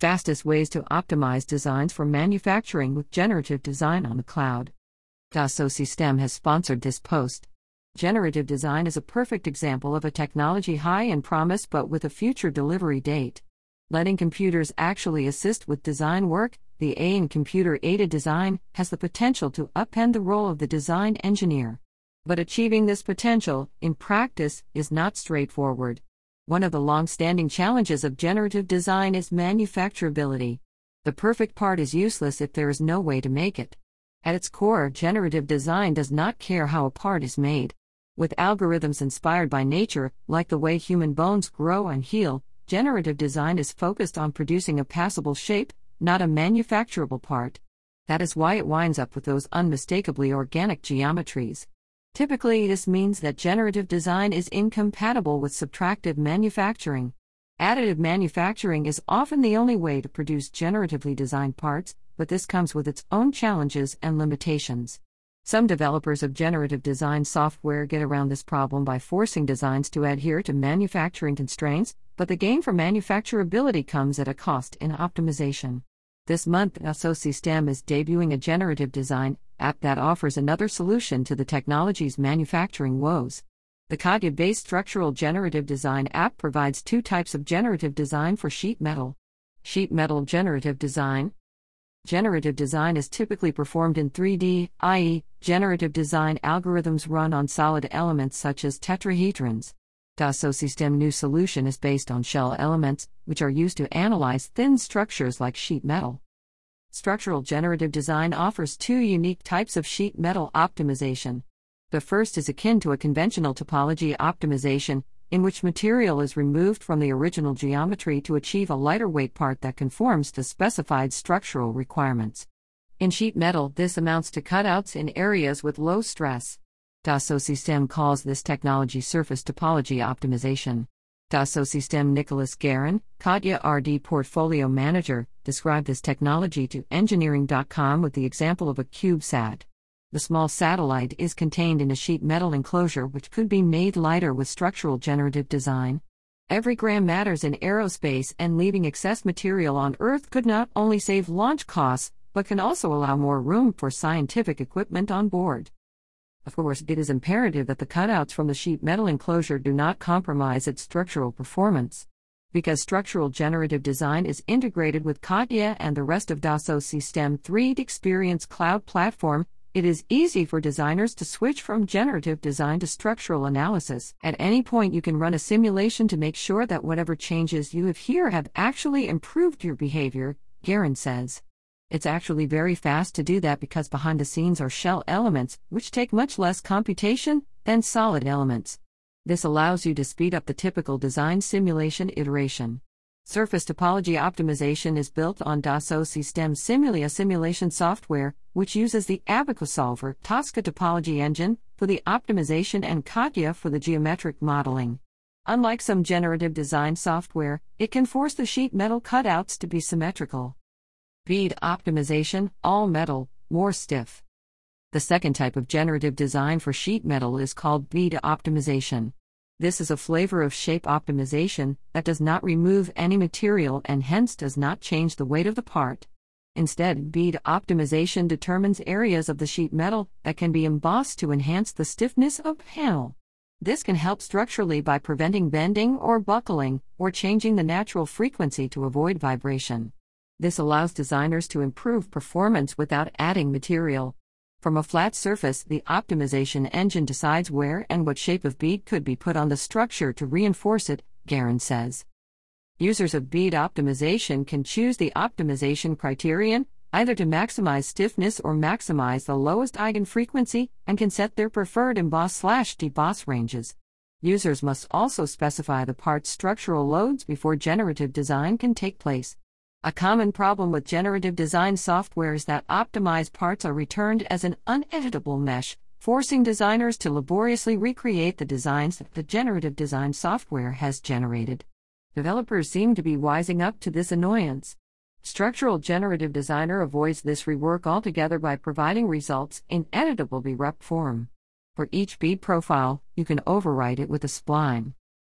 Fastest ways to optimize designs for manufacturing with generative design on the cloud. Dassault Systèmes has sponsored this post. Generative design is a perfect example of a technology high in promise but with a future delivery date. Letting computers actually assist with design work, the AI in computer-aided design has the potential to upend the role of the design engineer. But achieving this potential, in practice, is not straightforward. One of the long-standing challenges of generative design is manufacturability. The perfect part is useless if there is no way to make it. At its core, generative design does not care how a part is made. With algorithms inspired by nature, like the way human bones grow and heal, generative design is focused on producing a passable shape, not a manufacturable part. That is why it winds up with those unmistakably organic geometries. Typically, this means that generative design is incompatible with subtractive manufacturing. Additive manufacturing is often the only way to produce generatively designed parts, but this comes with its own challenges and limitations. Some developers of generative design software get around this problem by forcing designs to adhere to manufacturing constraints, but the gain for manufacturability comes at a cost in optimization. This month, Dassault Systèmes is debuting a generative design app that offers another solution to the technology's manufacturing woes. The CATIA-based structural generative design app provides two types of generative design for sheet metal. Sheet metal generative design. Generative design is typically performed in 3D, i.e., generative design algorithms run on solid elements such as tetrahedrons. Dassault Systèmes' new solution is based on shell elements, which are used to analyze thin structures like sheet metal. Structural generative design offers two unique types of sheet metal optimization. The first is akin to a conventional topology optimization, in which material is removed from the original geometry to achieve a lighter weight part that conforms to specified structural requirements. In sheet metal, this amounts to cutouts in areas with low stress. Dassault Systèmes calls this technology surface topology optimization. Dassault Systèmes' Nicolas Guérin, CATIA RD portfolio manager, described this technology to Engineering.com with the example of a CubeSat. The small satellite is contained in a sheet metal enclosure which could be made lighter with structural generative design. Every gram matters in aerospace, and leaving excess material on Earth could not only save launch costs, but can also allow more room for scientific equipment on board. Of course, it is imperative that the cutouts from the sheet metal enclosure do not compromise its structural performance. Because structural generative design is integrated with CATIA and the rest of Dassault Systèmes' 3D Experience cloud platform, it is easy for designers to switch from generative design to structural analysis. At any point, you can run a simulation to make sure that whatever changes you have here have actually improved your behavior, Guérin says. It's actually very fast to do that because behind the scenes are shell elements, which take much less computation than solid elements. This allows you to speed up the typical design simulation iteration. Surface topology optimization is built on Dassault Systèmes Simulia simulation software, which uses the Abaco Solver Tosca topology engine for the optimization and CATIA for the geometric modeling. Unlike some generative design software, it can force the sheet metal cutouts to be symmetrical. Bead optimization, all metal, more stiff. The second type of generative design for sheet metal is called bead optimization. This is a flavor of shape optimization that does not remove any material and hence does not change the weight of the part. Instead, bead optimization determines areas of the sheet metal that can be embossed to enhance the stiffness of the panel. This can help structurally by preventing bending or buckling, or changing the natural frequency to avoid vibration. This allows designers to improve performance without adding material. From a flat surface, the optimization engine decides where and what shape of bead could be put on the structure to reinforce it, Guérin says. Users of bead optimization can choose the optimization criterion, either to maximize stiffness or maximize the lowest eigenfrequency, and can set their preferred emboss/deboss ranges. Users must also specify the part's structural loads before generative design can take place. A common problem with generative design software is that optimized parts are returned as an uneditable mesh, forcing designers to laboriously recreate the designs that the generative design software has generated. Developers seem to be wising up to this annoyance. Structural Generative Designer avoids this rework altogether by providing results in editable VREP form. For each bead profile, you can overwrite it with a spline.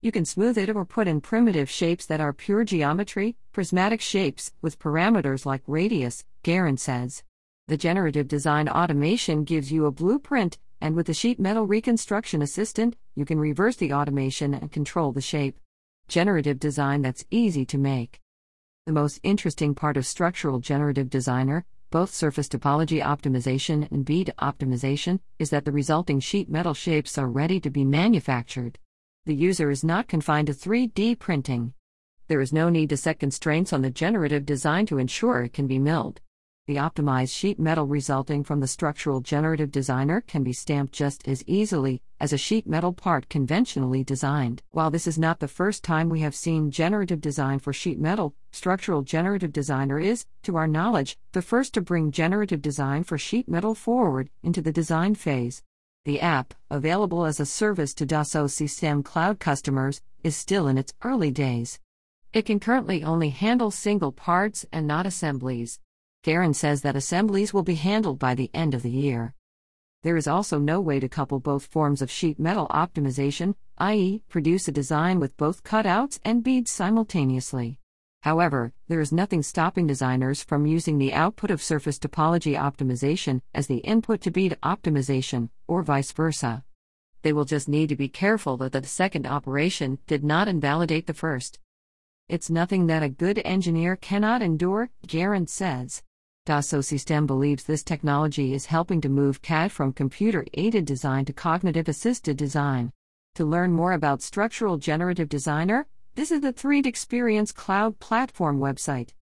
You can smooth it or put in primitive shapes that are pure geometry, prismatic shapes, with parameters like radius, Garen says. The generative design automation gives you a blueprint, and with the sheet metal reconstruction assistant, you can reverse the automation and control the shape. Generative design that's easy to make. The most interesting part of Structural Generative Designer, both surface topology optimization and bead optimization, is that the resulting sheet metal shapes are ready to be manufactured. The user is not confined to 3D printing. There is no need to set constraints on the generative design to ensure it can be milled. The optimized sheet metal resulting from the Structural Generative Designer can be stamped just as easily as a sheet metal part conventionally designed. While this is not the first time we have seen generative design for sheet metal, Structural Generative Designer is, to our knowledge, the first to bring generative design for sheet metal forward into the design phase. The app, available as a service to Dassault Systèmes cloud customers, is still in its early days. It can currently only handle single parts and not assemblies. Garen says that assemblies will be handled by the end of the year. There is also no way to couple both forms of sheet metal optimization, i.e., produce a design with both cutouts and beads simultaneously. However, there is nothing stopping designers from using the output of surface topology optimization as the input to bead optimization, or vice versa. They will just need to be careful that the second operation did not invalidate the first. It's nothing that a good engineer cannot endure, Garen says. Dassault Systèmes believes this technology is helping to move CAD from computer-aided design to cognitive-assisted design. To learn more about Structural Generative Designer, visit the 3D Experience Cloud Platform website.